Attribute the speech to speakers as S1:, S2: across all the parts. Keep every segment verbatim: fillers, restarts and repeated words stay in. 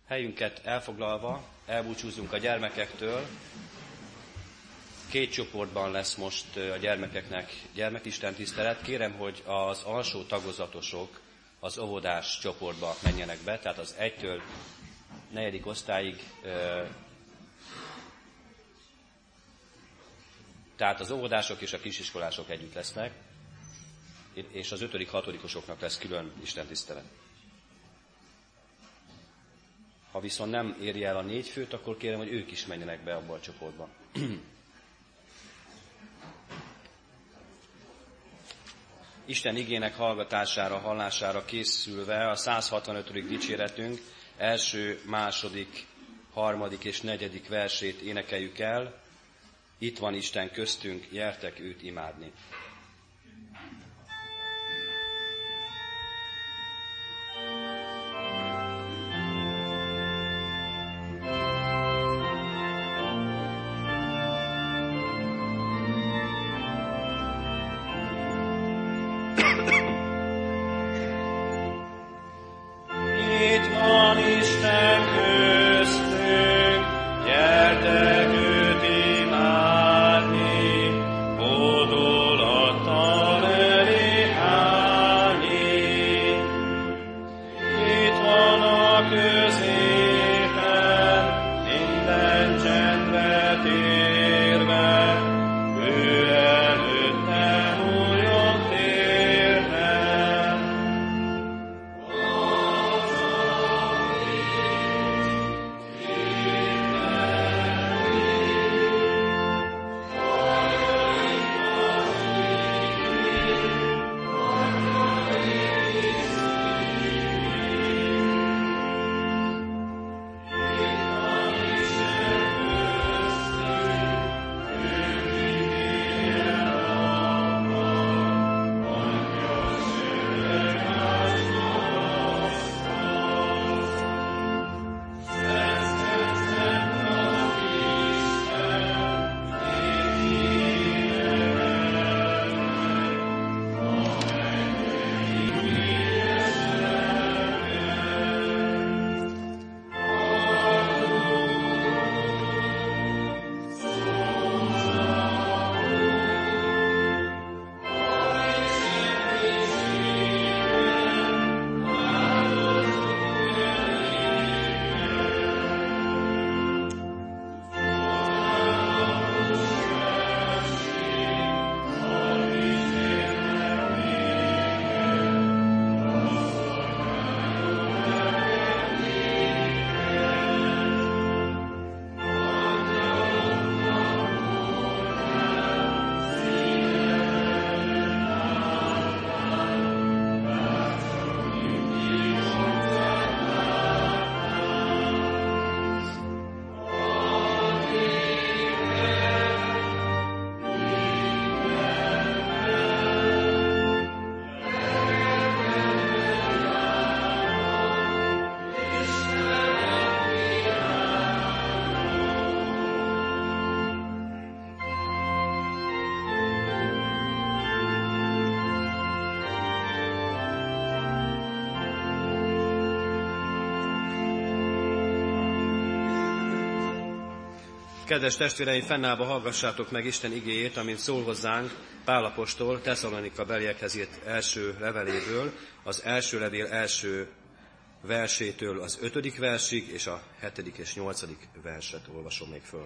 S1: Helyünket elfoglalva elbúcsúzunk a gyermekektől. Két csoportban lesz most a gyermekeknek gyermekisten tisztelet. Kérem, hogy az alsó tagozatosok az óvodás csoportba menjenek be, tehát az egytől negyedik osztályig, tehát az óvodások és a kisiskolások együtt lesznek, és az ötödik, hatodikosoknak lesz külön istentisztelet. Ha viszont nem éri el a négy főt, akkor kérem, hogy ők is menjenek be abba a csoportba. Isten igének hallgatására, hallására készülve a száz hatvanötödik dicséretünk első, második, harmadik és negyedik versét énekeljük el. Itt van Isten köztünk, gyertek őt imádni. Kedves testvéreim, fennállva hallgassátok meg Isten igéjét, amint szól hozzánk Pál apostol Tesszalonika beliekhez írt első leveléből, az első levél első versétől az ötödik versig, és a hetedik és nyolcadik verset olvasom még föl.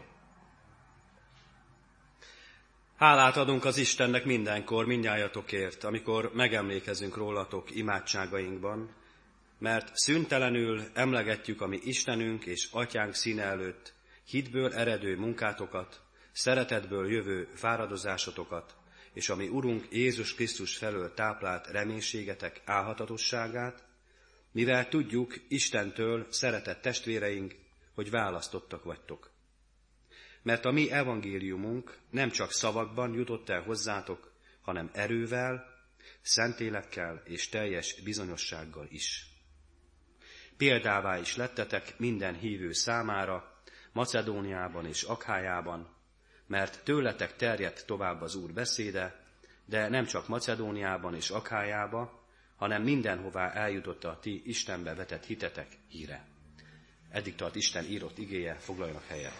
S1: Hálát adunk az Istennek mindenkor, mindnyájatokért, amikor megemlékezünk rólatok imádságainkban, mert szüntelenül emlegetjük a mi Istenünk és Atyánk színe előtt hitből eredő munkátokat, szeretetből jövő fáradozásotokat, és a mi Urunk Jézus Krisztus felől táplált reménységetek álhatatosságát, mivel tudjuk Istentől, szeretett testvéreink, hogy választottak vagytok. Mert a mi evangéliumunk nem csak szavakban jutott el hozzátok, hanem erővel, szentélekkel és teljes bizonyossággal is. Példává is lettetek minden hívő számára, Macedóniában és Akhájában, mert tőletek terjedt tovább az Úr beszéde, de nem csak Macedóniában és Akhájába, hanem mindenhová eljutott a ti Istenbe vetett hitetek híre. Eddig tart Isten írott igéje, foglaljanak helyet.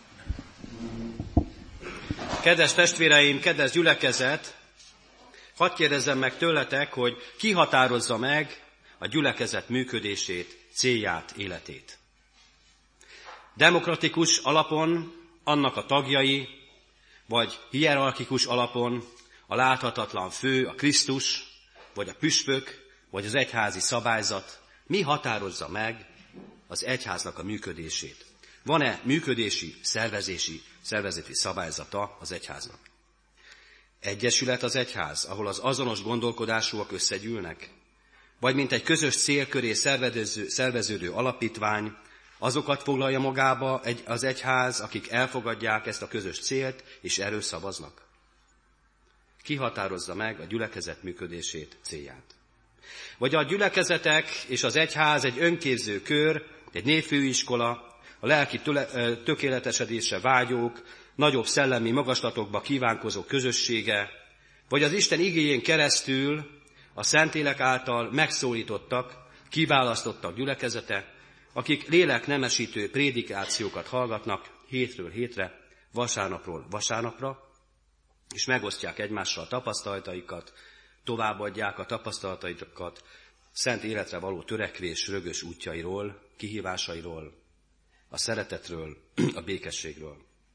S1: Kedves testvéreim, kedves gyülekezet, hadd kérdezzem meg tőletek, hogy ki határozza meg a gyülekezet működését, célját, életét. Demokratikus alapon annak a tagjai, vagy hierarchikus alapon a láthatatlan fő, a Krisztus, vagy a püspök, vagy az egyházi szabályzat, mi határozza meg az egyháznak a működését? Van-e működési, szervezési, szervezeti szabályzata az egyháznak? Egyesület az egyház, ahol az azonos gondolkodásúak összegyűlnek? Vagy mint egy közös cél köré szerveződő, szerveződő alapítvány, azokat foglalja magába egy, az egyház, akik elfogadják ezt a közös célt, és erről szavaznak? Ki határozza meg a gyülekezet működését, célját? Vagy a gyülekezetek és az egyház egy önképző kör, egy névfőiskola, a lelki tökéletesedésre vágyók, nagyobb szellemi magaslatokba kívánkozó közössége, vagy az Isten igéjén keresztül a Szentlélek által megszólítottak, kiválasztottak gyülekezete, akik léleknemesítő prédikációkat hallgatnak hétről hétre, vasárnapról vasárnapra, és megosztják egymással tapasztalataikat, továbbadják a tapasztalataikat szent életre való törekvés rögös útjairól, kihívásairól, a szeretetről, a békességről.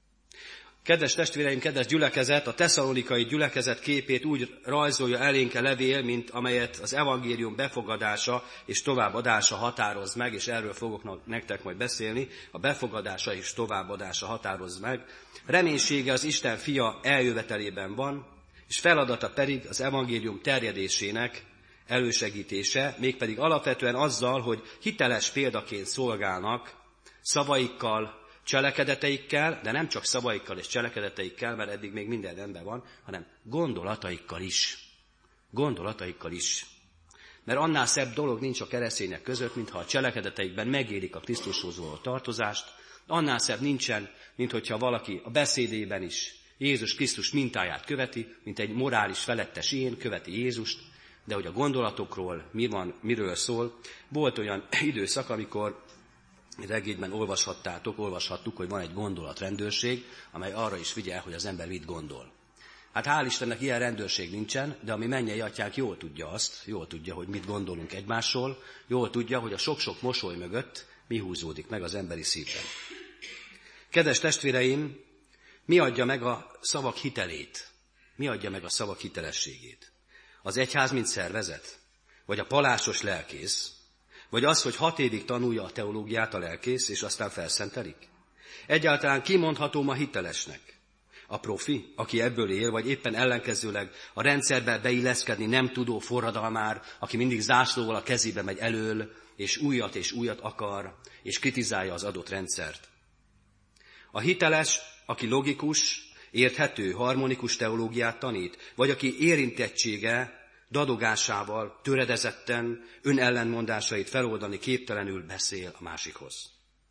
S1: Kedves testvéreim, kedves gyülekezet, a tesszalonikai gyülekezet képét úgy rajzolja elénk a levél, mint amelyet az evangélium befogadása és továbbadása határoz meg, és erről fogok nektek majd beszélni, a befogadása és továbbadása határoz meg. Reménysége az Isten fia eljövetelében van, és feladata pedig az evangélium terjedésének elősegítése, mégpedig alapvetően azzal, hogy hiteles példaként szolgálnak szavaikkal, cselekedeteikkel, de nem csak szavaikkal és cselekedeteikkel, mert eddig még minden rendben van, hanem gondolataikkal is. Gondolataikkal is. Mert annál szebb dolog nincs a keresztények között, mintha a cselekedeteikben megélik a Krisztushoz való tartozást, annál szebb nincsen, mint hogyha valaki a beszédében is Jézus Krisztus mintáját követi, mint egy morális felettes én követi Jézust, de hogy a gondolatokról mi van, miről szól. Volt olyan időszak, amikor regényben olvashattátok, olvashattuk, hogy van egy gondolatrendőrség, amely arra is figyel, hogy az ember mit gondol. Hát hál' Istennek ilyen rendőrség nincsen, de a mi mennyei atyánk jól tudja azt, jól tudja, hogy mit gondolunk egymásról, jól tudja, hogy a sok-sok mosoly mögött mi húzódik meg az emberi szívben. Kedves testvéreim, mi adja meg a szavak hitelét? Mi adja meg a szavak hitelességét? Az egyház, mint szervezet? Vagy a palásos lelkész? Vagy az, hogy hat évig tanulja a teológiát a lelkész, és aztán felszentelik? Egyáltalán kimondható ma hitelesnek? A profi, aki ebből él, vagy éppen ellenkezőleg a rendszerbe beilleszkedni nem tudó forradalmár, aki mindig zászlóval a kezébe megy elől, és újat és újat akar, és kritizálja az adott rendszert. A hiteles, aki logikus, érthető, harmonikus teológiát tanít, vagy aki érintettsége, dadogásával, töredezetten, önellenmondásait feloldani képtelenül beszél a másikhoz.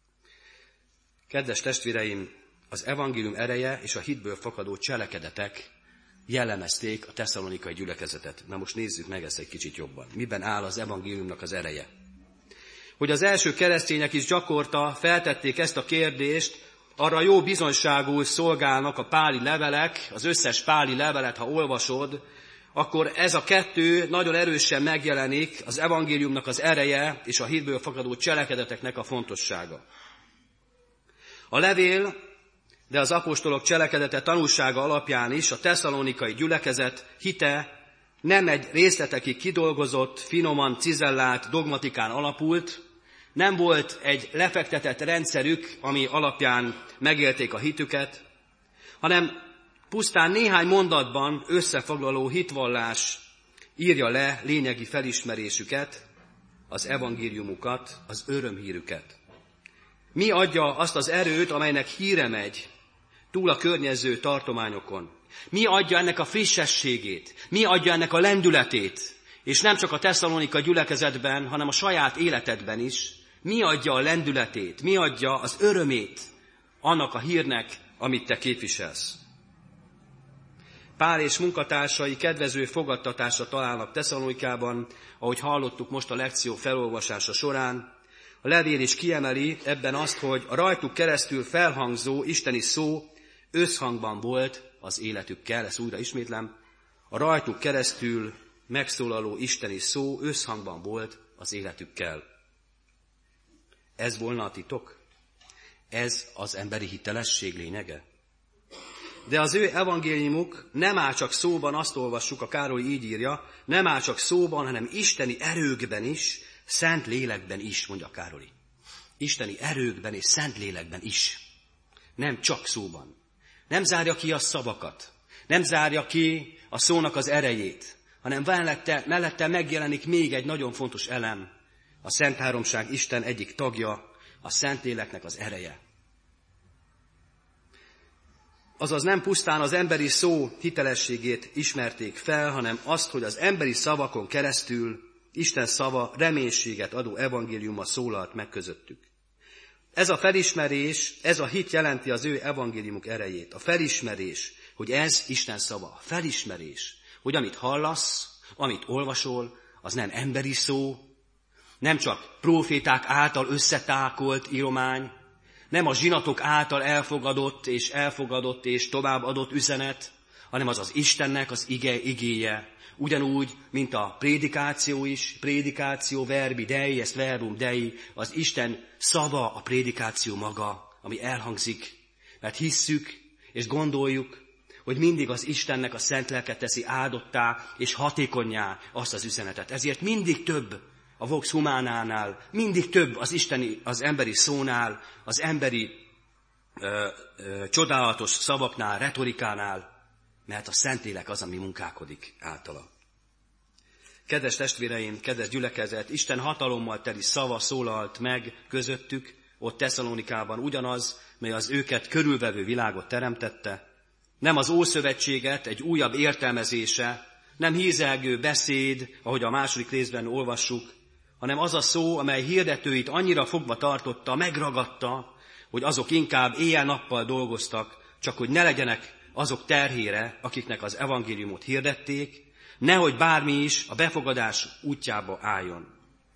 S1: Kedves testvéreim, az evangélium ereje és a hitből fakadó cselekedetek jellemezték a tesszalonikai gyülekezetet. Na most nézzük meg ezt egy kicsit jobban. Miben áll az evangéliumnak az ereje? Hogy az első keresztények is gyakorta feltették ezt a kérdést, arra jó bizonyságul szolgálnak a páli levelek, az összes páli levelet, ha olvasod, akkor ez a kettő nagyon erősen megjelenik, az evangéliumnak az ereje és a hitből fakadó cselekedeteknek a fontossága. A levél, de az apostolok cselekedete tanúsága alapján is a tesszalonikai gyülekezet hite nem egy részletekig kidolgozott, finoman cizellált dogmatikán alapult, nem volt egy lefektetett rendszerük, ami alapján megélték a hitüket, hanem pusztán néhány mondatban összefoglaló hitvallás írja le lényegi felismerésüket, az evangéliumukat, az örömhírüket. Mi adja azt az erőt, amelynek híre megy túl a környező tartományokon? Mi adja ennek a frissességét? Mi adja ennek a lendületét? És nem csak a tesszalonika gyülekezetben, hanem a saját életedben is. Mi adja a lendületét? Mi adja az örömét annak a hírnek, amit te képviselsz? Pál és munkatársai kedvező fogadtatásra találnak Tesszalonikában, ahogy hallottuk most a lekció felolvasása során. A levél is kiemeli ebben azt, hogy a rajtuk keresztül felhangzó isteni szó összhangban volt az életükkel, ezt újra ismétlem, a rajtuk keresztül megszólaló isteni szó összhangban volt az életükkel. Ez volna a titok? Ez az emberi hitelesség lényege? De az ő evangéliumuk nem áll csak szóban, azt olvassuk, a Károly így írja, nem áll csak szóban, hanem isteni erőkben is, szent lélekben is, mondja Károly. Isteni erőkben és szent lélekben is. Nem csak szóban. Nem zárja ki a szavakat. Nem zárja ki a szónak az erejét, hanem mellette, mellette megjelenik még egy nagyon fontos elem. A Szent Háromság Isten egyik tagja, a Szentléleknek az ereje. Azaz nem pusztán az emberi szó hitelességét ismerték fel, hanem azt, hogy az emberi szavakon keresztül Isten szava reménységet adó evangéliuma szólalt meg közöttük. Ez a felismerés, ez a hit jelenti az ő evangéliumuk erejét. A felismerés, hogy ez Isten szava. A felismerés, hogy amit hallasz, amit olvasol, az nem emberi szó, nem csak próféták által összetákolt íromány, nem a zsinatok által elfogadott és elfogadott és továbbadott üzenet, hanem az az Istennek az ige, igéje. Ugyanúgy, mint a prédikáció is, prédikáció verbi dei, ezt verbum dei, az Isten szava, a prédikáció maga, ami elhangzik, mert hisszük és gondoljuk, hogy mindig az Istennek a szent lelke teszi áldottá és hatékonnyá azt az üzenetet. Ezért mindig több a vox humánánál, mindig több az isteni, az emberi szónál, az emberi ö, ö, csodálatos szavaknál, retorikánál, mert a Szentlélek az, ami munkálkodik általa. Kedves testvéreim, kedves gyülekezet, Isten hatalommal teli szava szólalt meg közöttük, ott Tesszalonikában ugyanaz, mely az őket körülvevő világot teremtette, nem az Ószövetséget egy újabb értelmezése, nem hízelgő beszéd, ahogy a második részben olvassuk, hanem az a szó, amely hirdetőit annyira fogva tartotta, megragadta, hogy azok inkább éjjel-nappal dolgoztak, csak hogy ne legyenek azok terhére, akiknek az evangéliumot hirdették, nehogy bármi is a befogadás útjába álljon.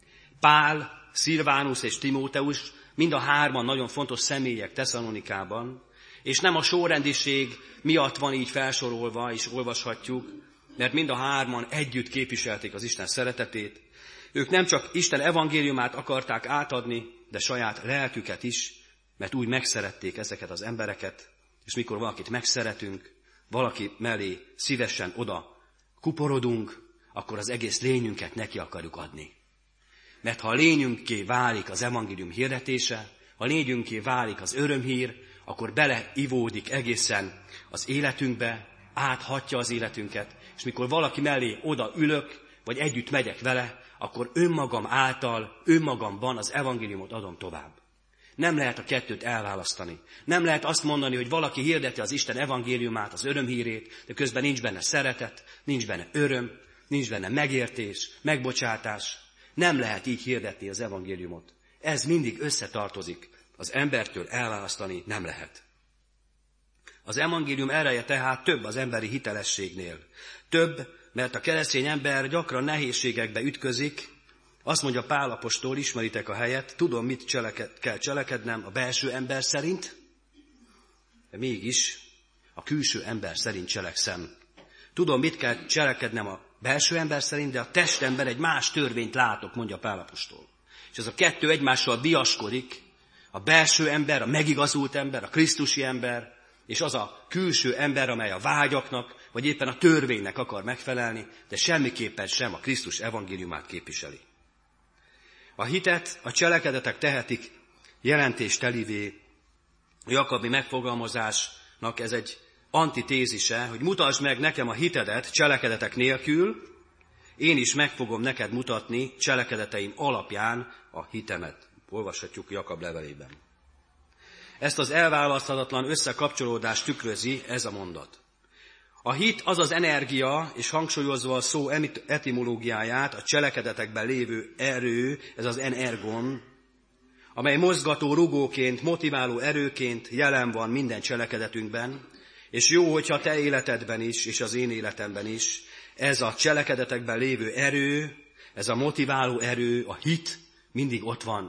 S1: Pál, Szilvánusz és Timóteus mind a hárman nagyon fontos személyek Tesszalonikában, és nem a sorrendiség miatt van így felsorolva, és olvashatjuk, mert mind a hárman együtt képviselték az Isten szeretetét. Ők nem csak Isten evangéliumát akarták átadni, de saját lelküket is, mert úgy megszerették ezeket az embereket, és mikor valakit megszeretünk, valaki mellé szívesen oda kuporodunk, akkor az egész lényünket neki akarjuk adni. Mert ha a lényünké válik az evangélium hirdetése, ha a lényünké válik az örömhír, akkor beleivódik egészen az életünkbe, áthatja az életünket, és mikor valaki mellé oda ülök, vagy együtt megyek vele, akkor önmagam által, önmagamban az evangéliumot adom tovább. Nem lehet a kettőt elválasztani. Nem lehet azt mondani, hogy valaki hirdeti az Isten evangéliumát, az örömhírét, de közben nincs benne szeretet, nincs benne öröm, nincs benne megértés, megbocsátás. Nem lehet így hirdetni az evangéliumot. Ez mindig összetartozik. Az embertől elválasztani nem lehet. Az evangélium ereje tehát több az emberi hitelességnél. Több, mert a keresztény ember gyakran nehézségekbe ütközik. Azt mondja Pál apostol, ismeritek a helyet, tudom, mit cseleked, kell cselekednem a belső ember szerint, de mégis a külső ember szerint cselekszem. Tudom, mit kell cselekednem a belső ember szerint, de a testemben egy más törvényt látok, mondja Pál apostol. És ez a kettő egymással viaskodik, a belső ember, a megigazult ember, a krisztusi ember, és az a külső ember, amely a vágyaknak, vagy éppen a törvénynek akar megfelelni, de semmiképpen sem a Krisztus evangéliumát képviseli. A hitet a cselekedetek tehetik jelentéstelivé. A Jakobi megfogalmazásnak ez egy antitézise, hogy mutasd meg nekem a hitedet cselekedetek nélkül, én is meg fogom neked mutatni cselekedeteim alapján a hitemet. Olvashatjuk Jakab levelében. Ezt az elválaszthatatlan összekapcsolódást tükrözi ez a mondat. A hit az az energia, és hangsúlyozva a szó etimológiáját, a cselekedetekben lévő erő, ez az energon, amely mozgató rugóként, motiváló erőként jelen van minden cselekedetünkben, és jó, hogyha te életedben is, és az én életemben is, ez a cselekedetekben lévő erő, ez a motiváló erő, a hit mindig ott van.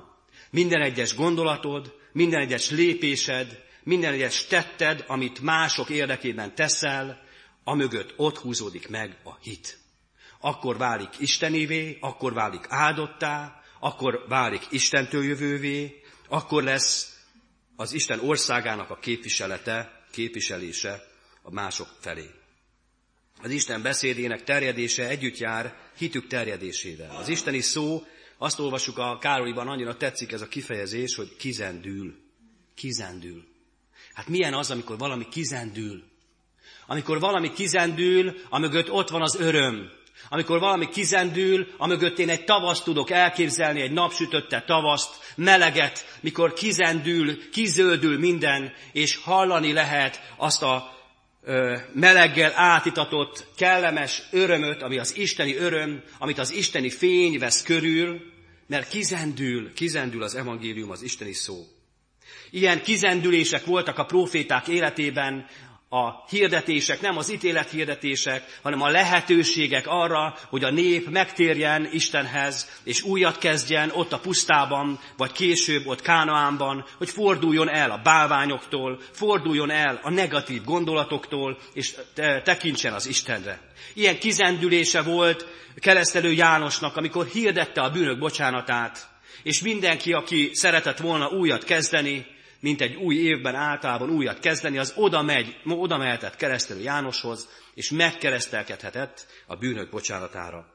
S1: Minden egyes gondolatod, minden egyes lépésed, minden egyes tetted, amit mások érdekében teszel, amögött ott húzódik meg a hit. Akkor válik istenévé, akkor válik áldottá, akkor válik Istentől jövővé, akkor lesz az Isten országának a képviselete, képviselése a mások felé. Az Isten beszédének terjedése együtt jár hitük terjedésével. Az isteni szó, azt olvassuk a Károlyban, annyira tetszik ez a kifejezés, hogy kizendül. Kizendül. Hát milyen az, amikor valami kizendül? Amikor valami kizendül, amögött ott van az öröm. Amikor valami kizendül, amögött én egy tavaszt tudok elképzelni, egy napsütötte tavaszt, meleget, mikor kizendül, kizöldül minden, és hallani lehet azt a ö, meleggel átitatott, kellemes örömöt, ami az isteni öröm, amit az isteni fény vesz körül, mert kizendül, kizendül az evangélium, az isteni szó. Ilyen kizendülések voltak a próféták életében, a hirdetések, nem az ítélethirdetések, hanem a lehetőségek arra, hogy a nép megtérjen Istenhez, és újat kezdjen ott a pusztában, vagy később ott Kánaánban, hogy forduljon el a bálványoktól, forduljon el a negatív gondolatoktól, és tekintsen az Istenre. Ilyen kizendülése volt Keresztelő Jánosnak, amikor hirdette a bűnök bocsánatát, és mindenki, aki szeretett volna újat kezdeni, mint egy új évben általában újat kezdeni, az oda megy, oda mehetett Keresztelő Jánoshoz, és megkeresztelkedhetett a bűnök bocsánatára.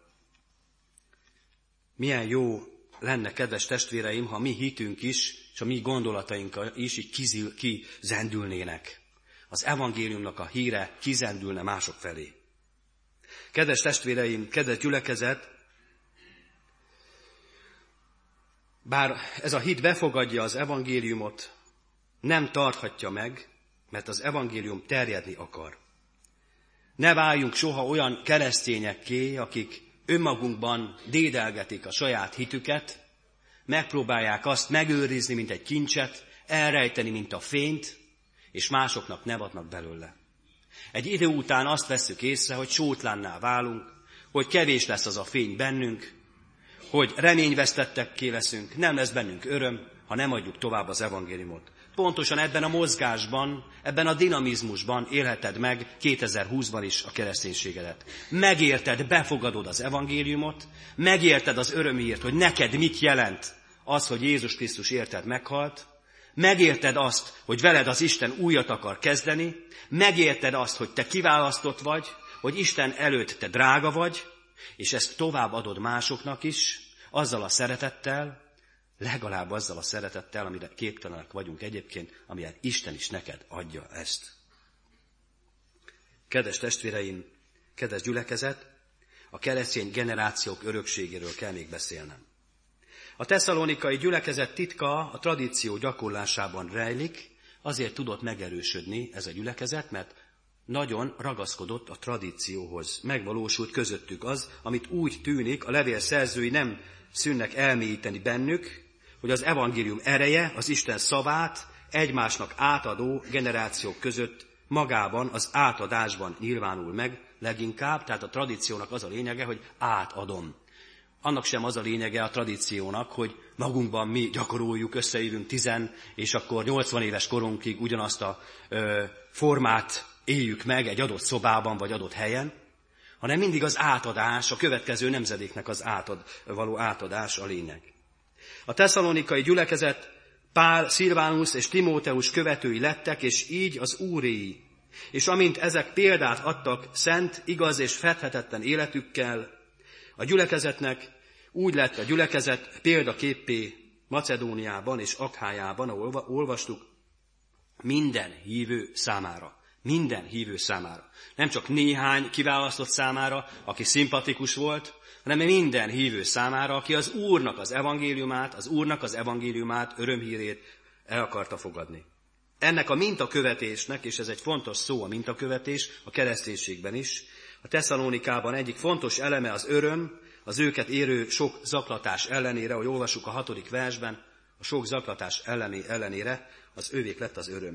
S1: Milyen jó lenne, kedves testvéreim, ha mi hitünk is, és a mi gondolataink is így kizil, kizendülnének. Az evangéliumnak a híre kizendülne mások felé. Kedves testvéreim, kedves gyülekezet, bár ez a hit befogadja az evangéliumot, nem tarthatja meg, mert az evangélium terjedni akar. Ne váljunk soha olyan keresztényekké, akik önmagunkban dédelgetik a saját hitüket, megpróbálják azt megőrizni, mint egy kincset, elrejteni, mint a fényt, és másoknak ne adnak belőle. Egy idő után azt vesszük észre, hogy sótlánná válunk, hogy kevés lesz az a fény bennünk, hogy reményvesztettekké leszünk, nem lesz bennünk öröm, ha nem adjuk tovább az evangéliumot. Pontosan ebben a mozgásban, ebben a dinamizmusban élheted meg kétezer-húszban is a kereszténységedet. Megérted, befogadod az evangéliumot, megérted az örömhírt, hogy neked mit jelent az, hogy Jézus Krisztus érted meghalt, megérted azt, hogy veled az Isten újat akar kezdeni, megérted azt, hogy te kiválasztott vagy, hogy Isten előtt te drága vagy, és ezt tovább adod másoknak is, azzal a szeretettel, legalább azzal a szeretettel, amire képtelenek vagyunk egyébként, amilyen Isten is neked adja ezt. Kedves testvéreim, kedves gyülekezet, a keresztény generációk örökségéről kell még beszélnem. A tesszalonikai gyülekezet titka a tradíció gyakorlásában rejlik, azért tudott megerősödni ez a gyülekezet, mert nagyon ragaszkodott a tradícióhoz. Megvalósult közöttük az, amit úgy tűnik, a levél szerzői nem szűnnek elmélyíteni bennük, hogy az evangélium ereje, az Isten szavát egymásnak átadó generációk között magában, az átadásban nyilvánul meg leginkább, tehát a tradíciónak az a lényege, hogy átadom. Annak sem az a lényege a tradíciónak, hogy magunkban mi gyakoroljuk, összeívünk tizen, és akkor nyolcvan éves korunkig ugyanazt a ö, formát éljük meg egy adott szobában, vagy adott helyen, hanem mindig az átadás, a következő nemzedéknek az átad, való átadás a lényeg. A tesszalonikai gyülekezet Pál, Szilvánusz és Timóteus követői lettek, és így az Úréi. És amint ezek példát adtak szent, igaz és fedhetetlen életükkel, a gyülekezetnek úgy lett a gyülekezet példaképpé Macedóniában és Akhájában, ahol olvastuk, minden hívő számára. Minden hívő számára. Nem csak néhány kiválasztott számára, aki szimpatikus volt, hanem minden hívő számára, aki az Úrnak az evangéliumát, az Úrnak az evangéliumát, örömhírét el akarta fogadni. Ennek a mintakövetésnek, és ez egy fontos szó, a mintakövetés a kereszténységben is, a Tesszalonikában egyik fontos eleme az öröm, az őket érő sok zaklatás ellenére, ahogy olvassuk a hatodik versben, a sok zaklatás ellené, ellenére az ővék lett az öröm.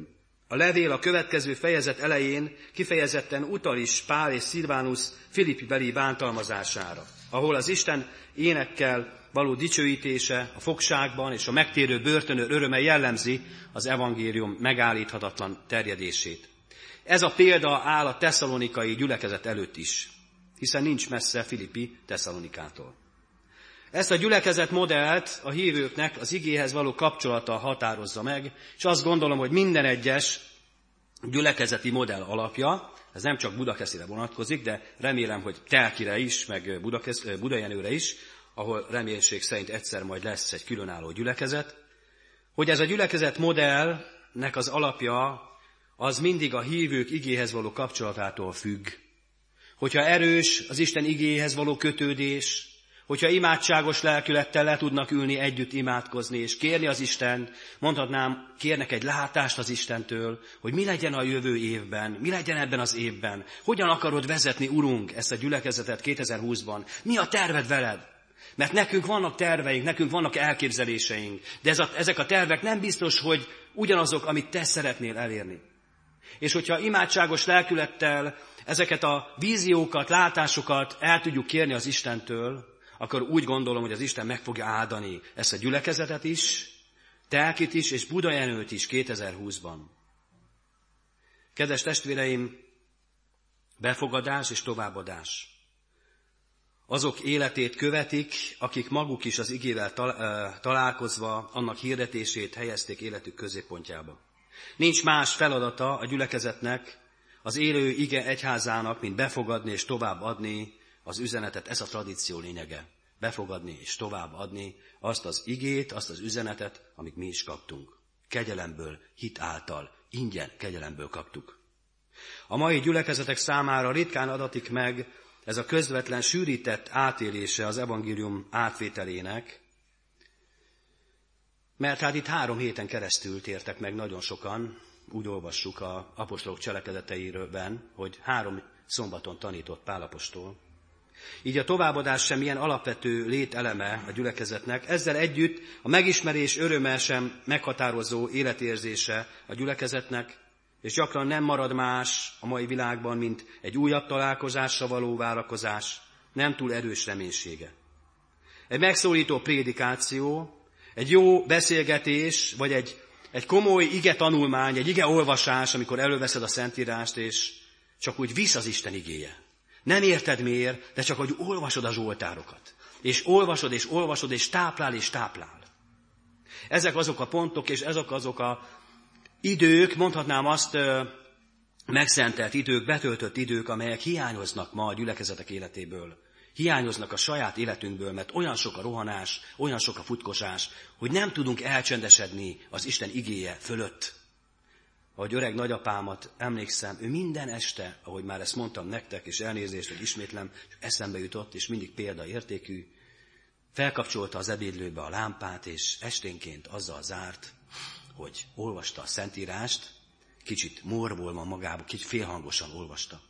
S1: A levél a következő fejezet elején kifejezetten utal is Pál és Szilvánusz filippibeli bántalmazására, ahol az Isten énekkel való dicsőítése a fogságban és a megtérő börtönőr öröme jellemzi az evangélium megállíthatatlan terjedését. Ez a példa áll a tesszalonikai gyülekezet előtt is, hiszen nincs messze Filippi Tesszalonikától. Ezt a gyülekezet modellt a hívőknek az igéhez való kapcsolata határozza meg, és azt gondolom, hogy minden egyes gyülekezeti modell alapja, ez nem csak Budakeszire vonatkozik, de remélem, hogy Telkire is, meg Budakesz, Budajenőre is, ahol reménység szerint egyszer majd lesz egy különálló gyülekezet, hogy ez a gyülekezet modellnek az alapja az mindig a hívők igéhez való kapcsolatától függ. Hogyha erős az Isten igéhez való kötődés, hogyha imádságos lelkülettel le tudnak ülni, együtt imádkozni és kérni az Istent, mondhatnám, kérnek egy látást az Istentől, hogy mi legyen a jövő évben, mi legyen ebben az évben, hogyan akarod vezetni, Urunk, ezt a gyülekezetet kétezer-húszban, mi a terved veled? Mert nekünk vannak terveink, nekünk vannak elképzeléseink, de ez a, ezek a tervek nem biztos, hogy ugyanazok, amit te szeretnél elérni. És hogyha imádságos lelkülettel ezeket a víziókat, látásokat el tudjuk kérni az Istentől, akkor úgy gondolom, hogy az Isten meg fogja áldani ezt a gyülekezetet is, Telkit is, és Budajenőt is kétezer-húszban. Kedves testvéreim, befogadás és továbbadás. Azok életét követik, akik maguk is az igével találkozva annak hirdetését helyezték életük középpontjába. Nincs más feladata a gyülekezetnek, az élő ige egyházának, mint befogadni és továbbadni az üzenetet, ez a tradíció lényege. Befogadni és továbbadni azt az igét, azt az üzenetet, amit mi is kaptunk. Kegyelemből, hit által, ingyen kegyelemből kaptuk. A mai gyülekezetek számára ritkán adatik meg ez a közvetlen sűrített átélése az evangélium átvételének, mert hát itt három héten keresztül tértek meg nagyon sokan, úgy olvassuk az apostolok cselekedeteiben, hogy három szombaton tanított Pál apostol. Így a továbbadás sem ilyen alapvető lételeme a gyülekezetnek, ezzel együtt a megismerés öröme sem meghatározó életérzése a gyülekezetnek, és gyakran nem marad más a mai világban, mint egy újabb találkozásra való várakozás, nem túl erős reménysége. Egy megszólító prédikáció, egy jó beszélgetés, vagy egy, egy komoly ige tanulmány, egy ige olvasás, amikor előveszed a Szentírást, és csak úgy visz az Isten igéje. Nem érted miért, de csak hogy olvasod a zsoltárokat. És olvasod, és olvasod, és táplál, és táplál. Ezek azok a pontok, és ezek azok a idők, mondhatnám azt, megszentelt idők, betöltött idők, amelyek hiányoznak ma a gyülekezetek életéből. Hiányoznak a saját életünkből, mert olyan sok a rohanás, olyan sok a futkosás, hogy nem tudunk elcsendesedni az Isten igéje fölött. Ahogy öreg nagyapámat emlékszem, ő minden este, ahogy már ezt mondtam nektek, és elnézést, hogy ismétlem, eszembe jutott, és mindig példaértékű, felkapcsolta az ebédlőbe a lámpát, és esténként azzal zárt, hogy olvasta a Szentírást, kicsit morbolva magába, kicsit félhangosan olvasta.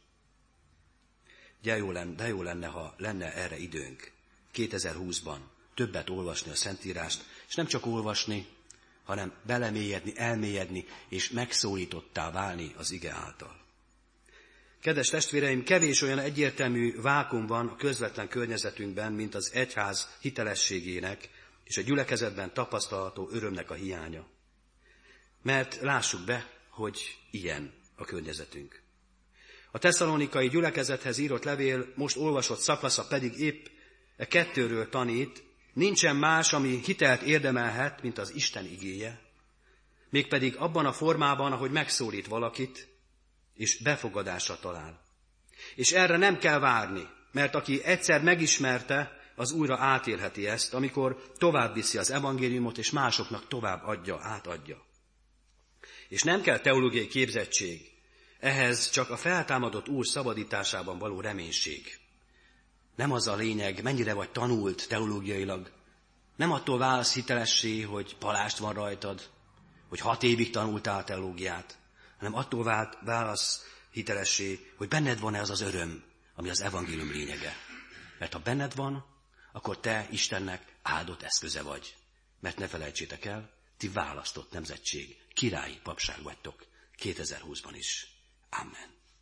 S1: De jó lenne, de jó lenne, ha lenne erre időnk, kétezer-húszban többet olvasni a Szentírást, és nem csak olvasni, hanem belemélyedni, elmélyedni, és megszólítottá válni az ige által. Kedves testvéreim, kevés olyan egyértelmű vákum van a közvetlen környezetünkben, mint az egyház hitelességének és a gyülekezetben tapasztalható örömnek a hiánya. Mert lássuk be, hogy ilyen a környezetünk. A tesszalonikai gyülekezethez írott levél most olvasott szakasza pedig épp e kettőről tanít, nincsen más, ami hitelt érdemelhet, mint az Isten igéje, mégpedig abban a formában, ahogy megszólít valakit, és befogadásra talál. És erre nem kell várni, mert aki egyszer megismerte, az újra átélheti ezt, amikor tovább viszi az evangéliumot, és másoknak tovább adja, átadja. És nem kell teológiai képzettség, ehhez csak a feltámadott Úr szabadításában való reménység. Nem az a lényeg, mennyire vagy tanult teológiailag. Nem attól válsz hitelessé, hogy palást van rajtad, hogy hat évig tanultál teológiát, hanem attól vált, válasz hitelessé, hogy benned van-e az az öröm, ami az evangélium lényege. Mert ha benned van, akkor te Istennek áldott eszköze vagy. Mert ne felejtsétek el, ti választott nemzetség, királyi papság vagytok. kétezer-húszban is. Amen.